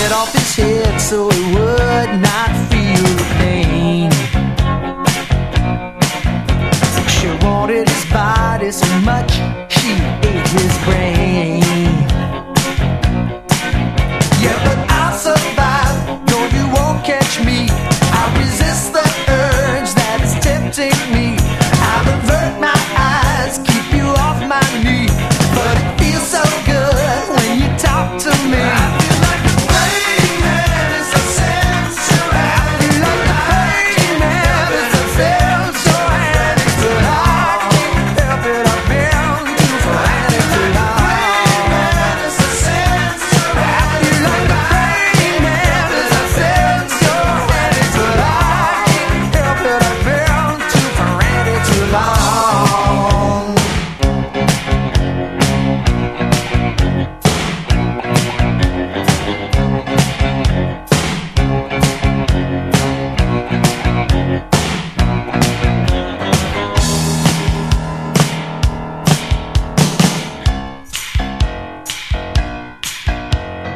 it off his head so he would not feel the pain. She wanted his body so much she